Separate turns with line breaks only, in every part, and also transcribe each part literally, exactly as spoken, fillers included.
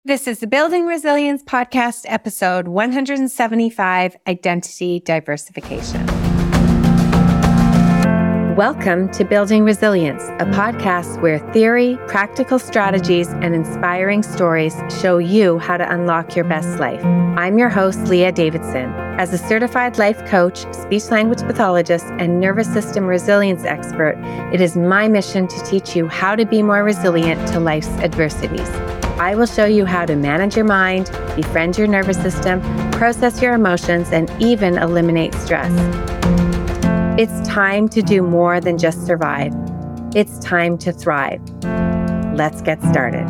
This is the Building Resilience Podcast, episode one hundred seventy-five, Identity Diversification. Welcome to Building Resilience, a podcast where theory, practical strategies, and inspiring stories show you how to unlock your best life. I'm your host, Leah Davidson. As a certified life coach, speech-language pathologist, and nervous system resilience expert, it is my mission to teach you how to be more resilient to life's adversities. I will show you how to manage your mind, befriend your nervous system, process your emotions, and even eliminate stress. It's time to do more than just survive. It's time to thrive. Let's get started.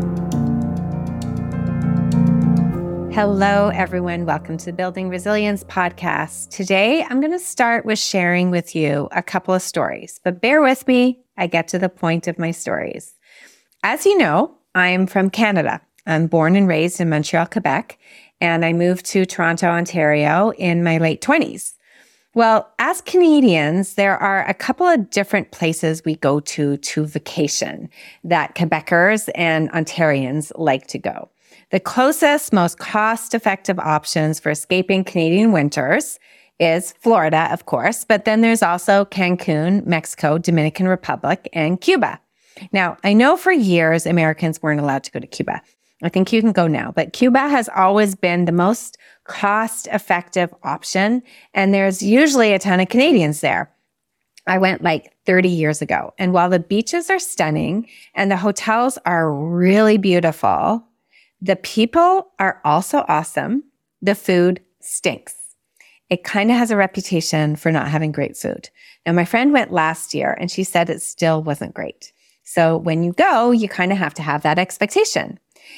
Hello, everyone. Welcome to the Building Resilience Podcast. Today, I'm going to start with sharing with you a couple of stories, but bear with me. I get to the point of my stories. As you know, I'm from Canada. I'm born and raised in Montreal, Quebec, and I moved to Toronto, Ontario in my late twenties. Well, as Canadians, there are a couple of different places we go to to vacation that Quebecers and Ontarians like to go. The closest, most cost-effective options for escaping Canadian winters is Florida, of course, but then there's also Cancun, Mexico, Dominican Republic, and Cuba. Now, I know for years Americans weren't allowed to go to Cuba. I think you can go now, but Cuba has always been the most cost-effective option, and there's usually a ton of Canadians there. I went like thirty years ago, and while the beaches are stunning and the hotels are really beautiful, the people are also awesome. The food stinks. It kind of has a reputation for not having great food. Now, my friend went last year, and she said it still wasn't great. So when you go, you kind of have to have that expectation.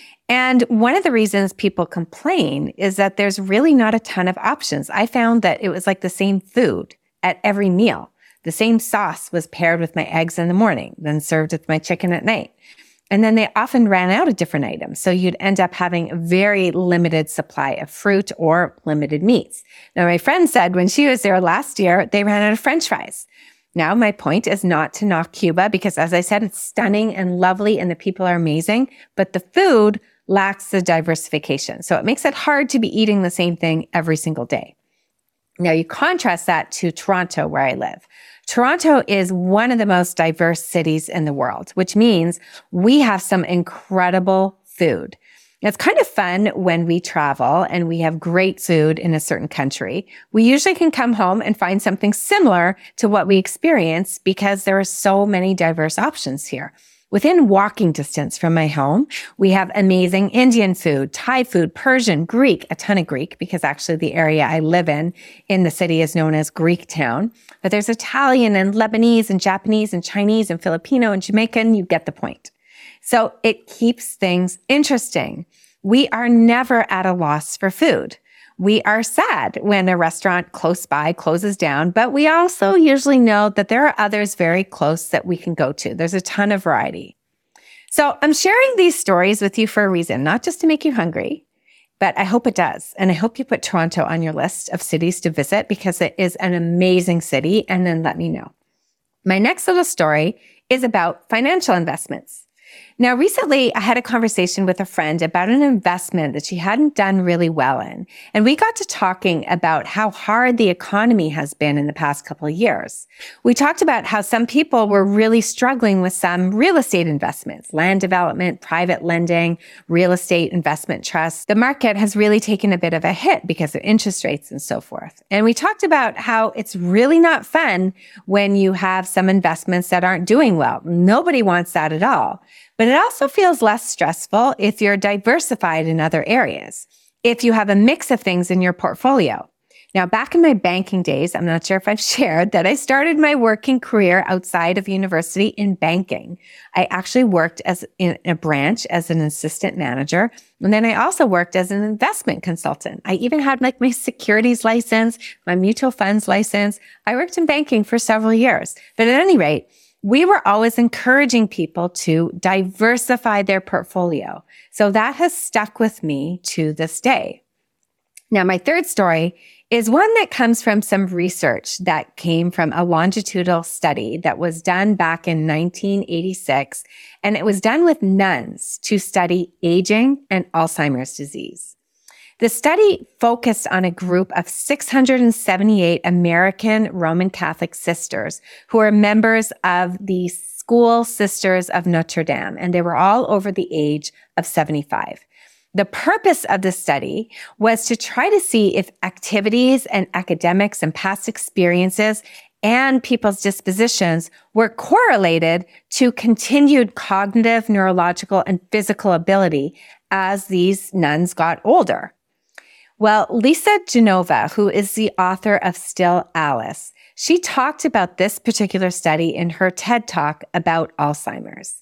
And one of the reasons people complain is that there's really not a ton of options. I found that it was like the same food at every meal. The same sauce was paired with my eggs in the morning, then served with my chicken at night. And then they often ran out of different items. So you'd end up having a very limited supply of fruit or limited meats. Now, my friend said when she was there last year, they ran out of French fries. Now, my point is not to knock Cuba because, as I said, it's stunning and lovely and the people are amazing, but the food lacks the diversification. So it makes it hard to be eating the same thing every single day. Now, you contrast that to Toronto, where I live. Toronto is one of the most diverse cities in the world, which means we have some incredible food. It's kind of fun when we travel and we have great food in a certain country. We usually can come home and find something similar to what we experience because there are so many diverse options here. Within walking distance from my home, we have amazing Indian food, Thai food, Persian, Greek, a ton of Greek, because actually the area I live in, in the city is known as Greek Town. But there's Italian and Lebanese and Japanese and Chinese and Filipino and Jamaican. You get the point. So it keeps things interesting. We are never at a loss for food. We are sad when a restaurant close by closes down, but we also usually know that there are others very close that we can go to. There's a ton of variety. So I'm sharing these stories with you for a reason, not just to make you hungry, but I hope it does. And I hope you put Toronto on your list of cities to visit because it is an amazing city, and then let me know. My next little story is about financial investments. Now, recently, I had a conversation with a friend about an investment that she hadn't done really well in. And we got to talking about how hard the economy has been in the past couple of years. We talked about how some people were really struggling with some real estate investments, land development, private lending, real estate investment trusts. The market has really taken a bit of a hit because of interest rates and so forth. And we talked about how it's really not fun when you have some investments that aren't doing well. Nobody wants that at all. But it also feels less stressful if you're diversified in other areas, if you have a mix of things in your portfolio. Now, back in my banking days, I'm not sure if I've shared that I started my working career outside of university in banking. I actually worked as in a branch as an assistant manager. And then I also worked as an investment consultant. I even had like my securities license, my mutual funds license. I worked in banking for several years. But at any rate, we were always encouraging people to diversify their portfolio. So that has stuck with me to this day. Now, my third story is one that comes from some research that came from a longitudinal study that was done back in nineteen eighty-six, and it was done with nuns to study aging and Alzheimer's disease. The study focused on a group of six hundred seventy-eight American Roman Catholic sisters who are members of the School Sisters of Notre Dame, and they were all over the age of seventy-five. The purpose of the study was to try to see if activities and academics and past experiences and people's dispositions were correlated to continued cognitive, neurological, and physical ability as these nuns got older. Well, Lisa Genova, who is the author of Still Alice, she talked about this particular study in her TED Talk about Alzheimer's.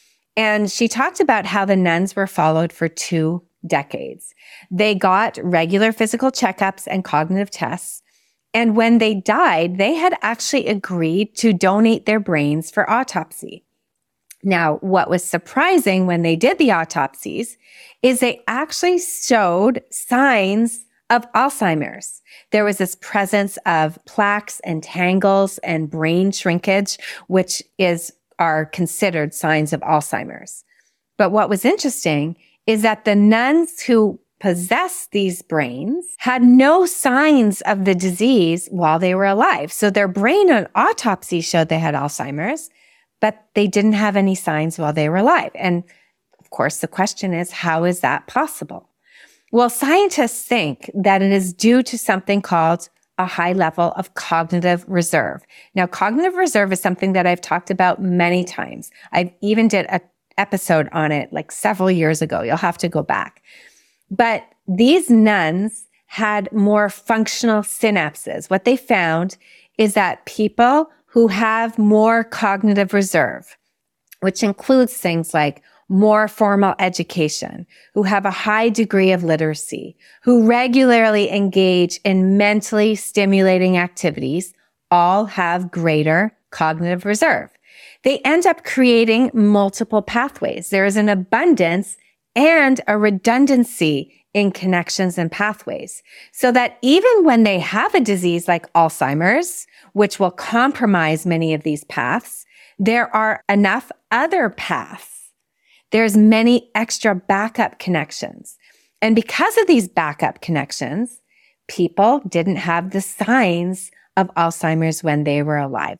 And she talked about how the nuns were followed for two decades. They got regular physical checkups and cognitive tests. And when they died, they had actually agreed to donate their brains for autopsy. Now, what was surprising when they did the autopsies is they actually showed signs of Alzheimer's. There was this presence of plaques and tangles and brain shrinkage, which is are considered signs of Alzheimer's. But what was interesting is that the nuns who possessed these brains had no signs of the disease while they were alive. So their brain on autopsy showed they had Alzheimer's, but they didn't have any signs while they were alive. And of course, the question is, how is that possible? Well, scientists think that it is due to something called a high level of cognitive reserve. Now, cognitive reserve is something that I've talked about many times. I've even did an episode on it like several years ago. You'll have to go back. But these nuns had more functional synapses. What they found is that people who have more cognitive reserve, which includes things like more formal education, who have a high degree of literacy, who regularly engage in mentally stimulating activities, all have greater cognitive reserve. They end up creating multiple pathways. There is an abundance and a redundancy in connections and pathways, so that even when they have a disease like Alzheimer's, which will compromise many of these paths, there are enough other paths. There's many extra backup connections. And because of these backup connections, people didn't have the signs of Alzheimer's when they were alive.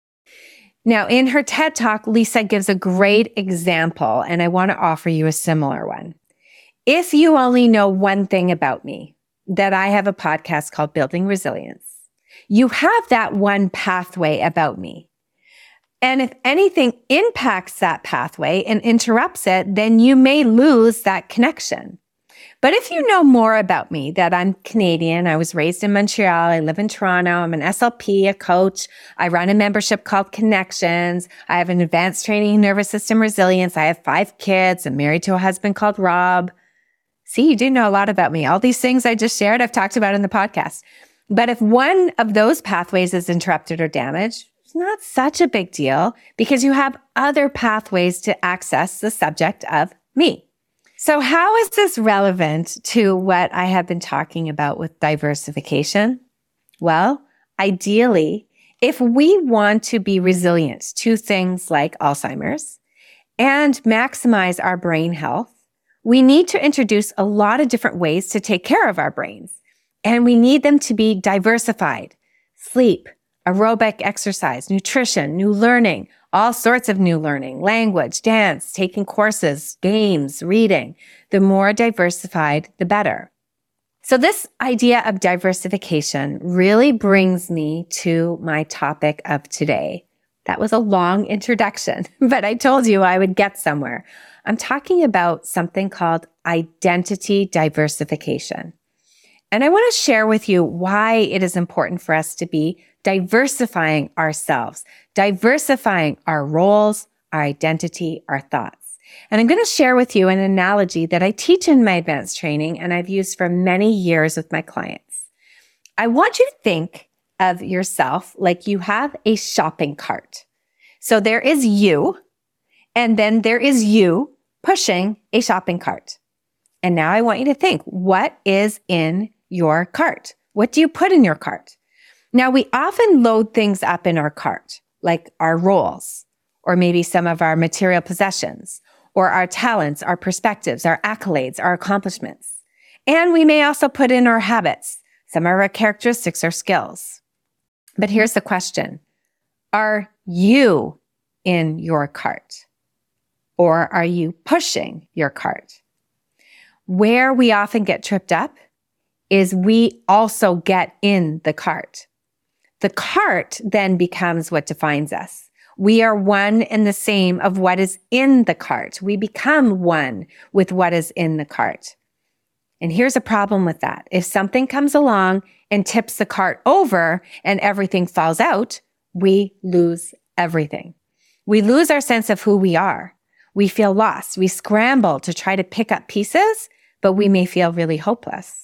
Now, in her TED Talk, Lisa gives a great example, and I want to offer you a similar one. If you only know one thing about me, that I have a podcast called Building Resilience, you have that one pathway about me. And if anything impacts that pathway and interrupts it, then you may lose that connection. But if you know more about me, that I'm Canadian, I was raised in Montreal, I live in Toronto, I'm an S L P, a coach, I run a membership called Connections, I have an advanced training in nervous system resilience, I have five kids, I'm married to a husband called Rob. See, you do know a lot about me. All these things I just shared, I've talked about in the podcast. But if one of those pathways is interrupted or damaged, it's not such a big deal because you have other pathways to access the subject of me. So how is this relevant to what I have been talking about with diversification? Well, ideally, if we want to be resilient to things like Alzheimer's and maximize our brain health, we need to introduce a lot of different ways to take care of our brains. And we need them to be diversified. Sleep, aerobic exercise, nutrition, new learning, all sorts of new learning, language, dance, taking courses, games, reading. The more diversified, the better. So this idea of diversification really brings me to my topic of today. That was a long introduction, but I told you I would get somewhere. I'm talking about something called identity diversification. And I want to share with you why it is important for us to be diversifying ourselves, diversifying our roles, our identity, our thoughts. And I'm going to share with you an analogy that I teach in my advanced training and I've used for many years with my clients. I want you to think of yourself like you have a shopping cart. So there is you, and then there is you pushing a shopping cart. And now I want you to think, what is in your cart? What do you put in your cart? Now, we often load things up in our cart, like our rolls, or maybe some of our material possessions, or our talents, our perspectives, our accolades, our accomplishments. And we may also put in our habits, some of our characteristics or skills. But here's the question. Are you in your cart? Or are you pushing your cart? Where we often get tripped up is we also get in the cart. The cart then becomes what defines us. We are one and the same of what is in the cart. We become one with what is in the cart. And here's a problem with that. If something comes along and tips the cart over and everything falls out, we lose everything. We lose our sense of who we are. We feel lost. We scramble to try to pick up pieces, but we may feel really hopeless.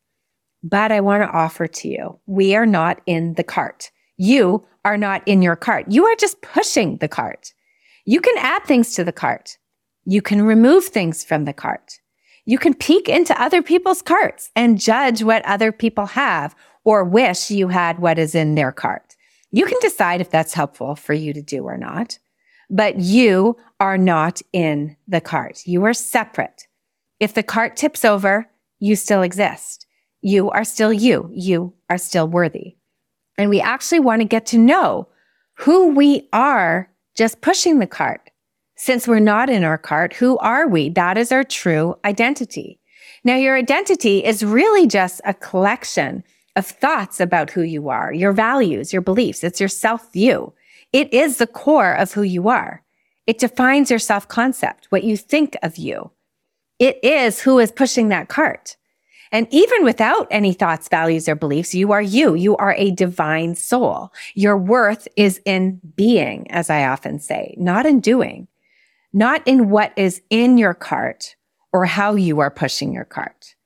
But I want to offer to you, we are not in the cart. You are not in your cart. You are just pushing the cart. You can add things to the cart. You can remove things from the cart. You can peek into other people's carts and judge what other people have or wish you had what is in their cart. You can decide if that's helpful for you to do or not, but you are not in the cart. You are separate. If the cart tips over, you still exist. You are still you. You are still worthy. And we actually want to get to know who we are just pushing the cart. Since we're not in our cart, who are we? That is our true identity. Now, your identity is really just a collection of thoughts about who you are, your values, your beliefs. It's your self-view. It is the core of who you are. It defines your self-concept, what you think of you. It is who is pushing that cart. And even without any thoughts, values, or beliefs, you are you. You are a divine soul. Your worth is in being, as I often say, not in doing, not in what is in your cart or how you are pushing your cart.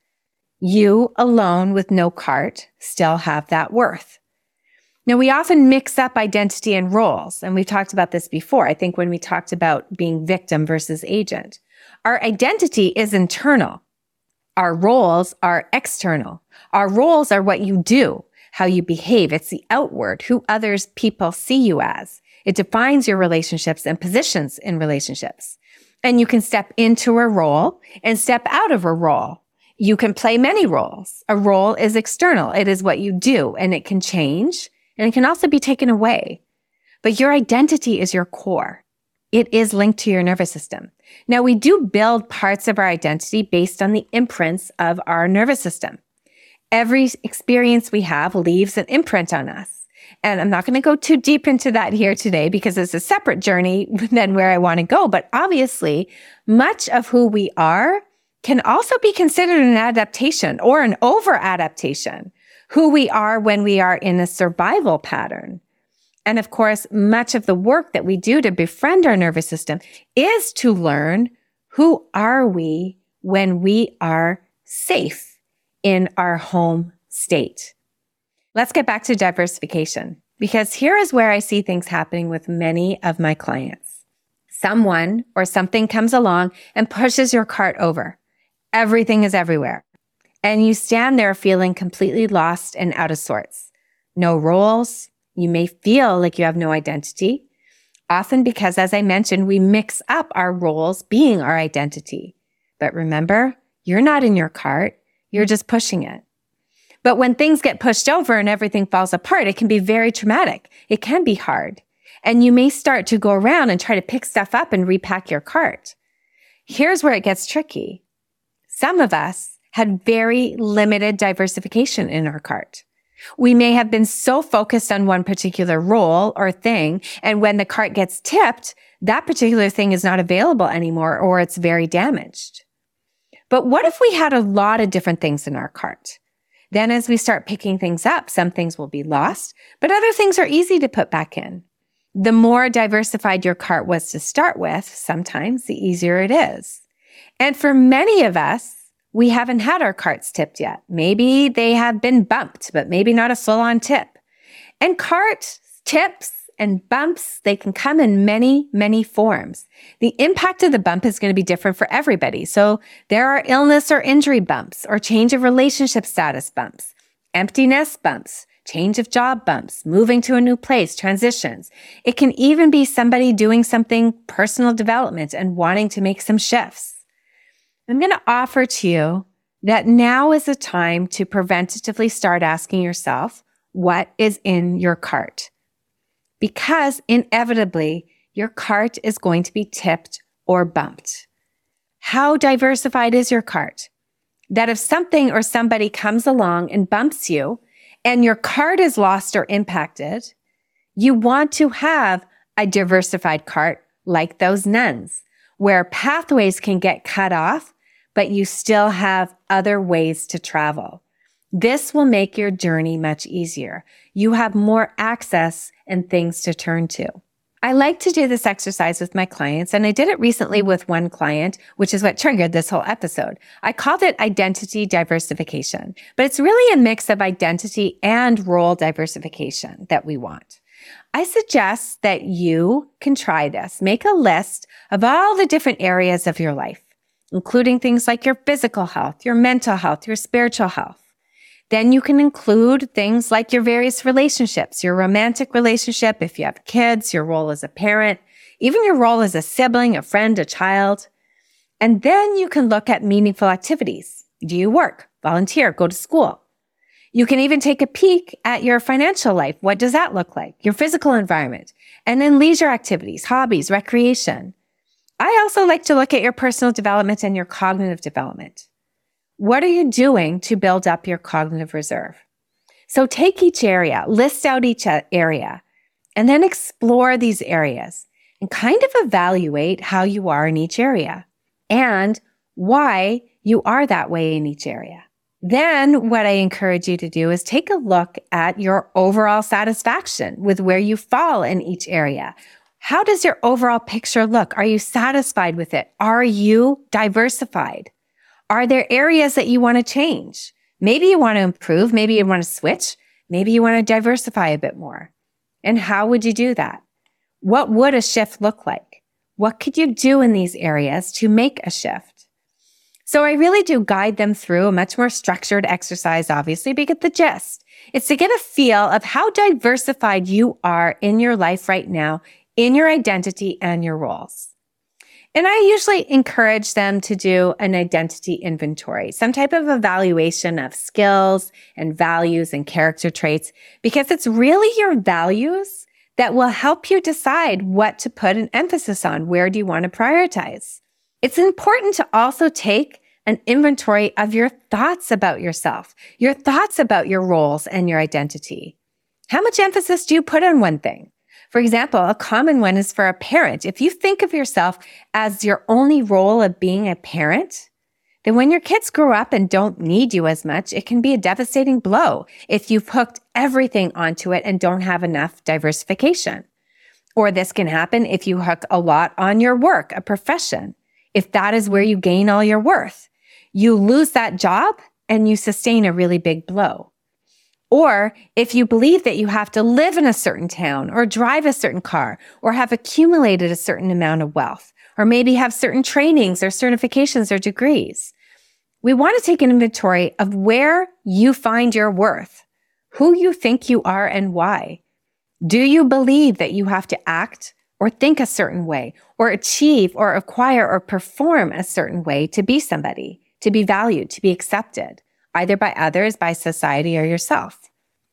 You alone with no cart still have that worth. Now, we often mix up identity and roles, and we've talked about this before. I think when we talked about being victim versus agent, our identity is internal. Our roles are external. Our roles are what you do, how you behave. It's the outward, who others people see you as. It defines your relationships and positions in relationships. And you can step into a role and step out of a role. You can play many roles. A role is external. It is what you do, and it can change, and it can also be taken away. But your identity is your core. It is linked to your nervous system. Now, we do build parts of our identity based on the imprints of our nervous system. Every experience we have leaves an imprint on us. And I'm not going to go too deep into that here today because it's a separate journey than where I want to go. But obviously, much of who we are can also be considered an adaptation or an over-adaptation, who we are when we are in a survival pattern. And of course, much of the work that we do to befriend our nervous system is to learn who are we when we are safe in our home state. Let's get back to diversification, because here is where I see things happening with many of my clients. Someone or something comes along and pushes your cart over. Everything is everywhere. And you stand there feeling completely lost and out of sorts. No roles. You may feel like you have no identity, often because, as I mentioned, we mix up our roles being our identity. But remember, you're not in your cart. You're just pushing it. But when things get pushed over and everything falls apart, it can be very traumatic. It can be hard. And you may start to go around and try to pick stuff up and repack your cart. Here's where it gets tricky. Some of us had very limited diversification in our cart. We may have been so focused on one particular role or thing, and when the cart gets tipped, that particular thing is not available anymore, or it's very damaged. But what if we had a lot of different things in our cart? Then as we start picking things up, some things will be lost, but other things are easy to put back in. The more diversified your cart was to start with, sometimes the easier it is. And for many of us, we haven't had our carts tipped yet. Maybe they have been bumped, but maybe not a full-on tip. And cart tips and bumps, they can come in many, many forms. The impact of the bump is going to be different for everybody. So there are illness or injury bumps, or change of relationship status bumps, empty nest bumps, change of job bumps, moving to a new place, transitions. It can even be somebody doing something personal development and wanting to make some shifts. I'm going to offer to you that now is the time to preventatively start asking yourself, what is in your cart? Because inevitably, your cart is going to be tipped or bumped. How diversified is your cart? That if something or somebody comes along and bumps you and your cart is lost or impacted, you want to have a diversified cart like those nuns, where pathways can get cut off, but you still have other ways to travel. This will make your journey much easier. You have more access and things to turn to. I like to do this exercise with my clients, and I did it recently with one client, which is what triggered this whole episode. I called it identity diversification, but it's really a mix of identity and role diversification that we want. I suggest that you can try this. Make a list of all the different areas of your life, including things like your physical health, your mental health, your spiritual health. Then you can include things like your various relationships, your romantic relationship, if you have kids, your role as a parent, even your role as a sibling, a friend, a child. And then you can look at meaningful activities. Do you work, volunteer, go to school? You can even take a peek at your financial life. What does that look like? Your physical environment. And then leisure activities, hobbies, recreation. I also like to look at your personal development and your cognitive development. What are you doing to build up your cognitive reserve? So take each area, list out each area, and then explore these areas and kind of evaluate how you are in each area and why you are that way in each area. Then what I encourage you to do is take a look at your overall satisfaction with where you fall in each area. How does your overall picture look? Are you satisfied with it? Are you diversified? Are there areas that you want to change? Maybe you want to improve. Maybe you want to switch. Maybe you want to diversify a bit more. And how would you do that? What would a shift look like? What could you do in these areas to make a shift? So I really do guide them through a much more structured exercise, obviously, but get the gist. It's to get a feel of how diversified you are in your life right now, in your identity and your roles. And I usually encourage them to do an identity inventory, some type of evaluation of skills and values and character traits, because it's really your values that will help you decide what to put an emphasis on. Where do you want to prioritize? It's important to also take an inventory of your thoughts about yourself, your thoughts about your roles and your identity. How much emphasis do you put on one thing? For example, a common one is for a parent. If you think of yourself as your only role of being a parent, then when your kids grow up and don't need you as much, it can be a devastating blow if you've hooked everything onto it and don't have enough diversification. Or this can happen if you hook a lot on your work, a profession. If that is where you gain all your worth, you lose that job and you sustain a really big blow. Or if you believe that you have to live in a certain town or drive a certain car or have accumulated a certain amount of wealth, or maybe have certain trainings or certifications or degrees. We want to take an inventory of where you find your worth, who you think you are and why. Do you believe that you have to act or think a certain way or achieve or acquire or perform a certain way to be somebody, to be valued, to be accepted? Either by others, by society, or yourself.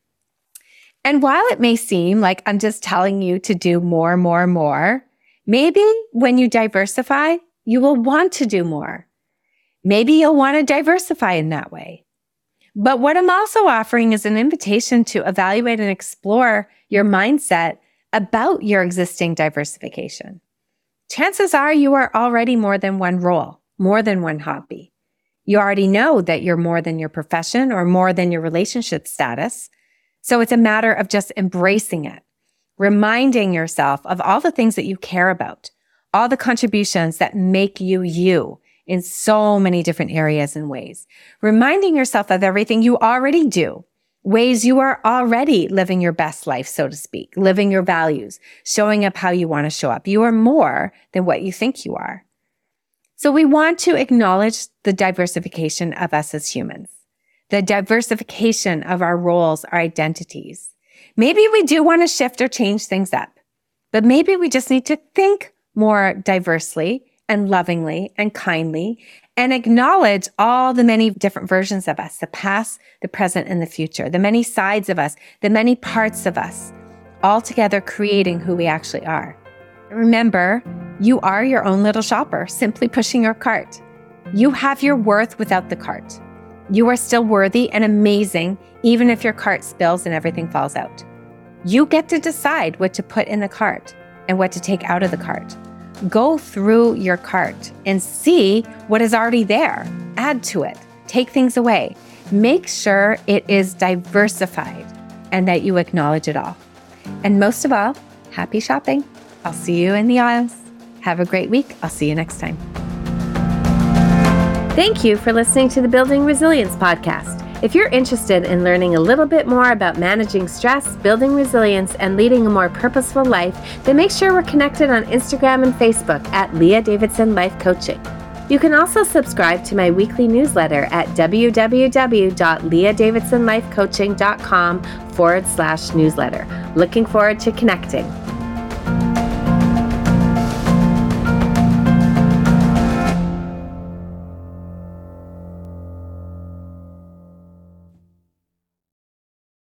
And while it may seem like I'm just telling you to do more, more, more, maybe when you diversify, you will want to do more. Maybe you'll want to diversify in that way. But what I'm also offering is an invitation to evaluate and explore your mindset about your existing diversification. Chances are you are already more than one role, more than one hobby. You already know that you're more than your profession or more than your relationship status. So it's a matter of just embracing it, reminding yourself of all the things that you care about, all the contributions that make you you in so many different areas and ways, reminding yourself of everything you already do, ways you are already living your best life, so to speak, living your values, showing up how you want to show up. You are more than what you think you are. So we want to acknowledge the diversification of us as humans, the diversification of our roles, our identities. Maybe we do want to shift or change things up, but maybe we just need to think more diversely and lovingly and kindly and acknowledge all the many different versions of us, the past, the present, and the future, the many sides of us, the many parts of us, all together creating who we actually are. Remember, you are your own little shopper, simply pushing your cart. You have your worth without the cart. You are still worthy and amazing, even if your cart spills and everything falls out. You get to decide what to put in the cart and what to take out of the cart. Go through your cart and see what is already there. Add to it. Take things away. Make sure it is diversified and that you acknowledge it all. And most of all, happy shopping. I'll see you in the aisles. Have a great week. I'll see you next time. Thank you for listening to the Building Resilience podcast. If you're interested in learning a little bit more about managing stress, building resilience, and leading a more purposeful life, then make sure we're connected on Instagram and Facebook at Leah Davidson Life Coaching. You can also subscribe to my weekly newsletter at www.leahdavidsonlifecoaching.com forward slash newsletter. Looking forward to connecting.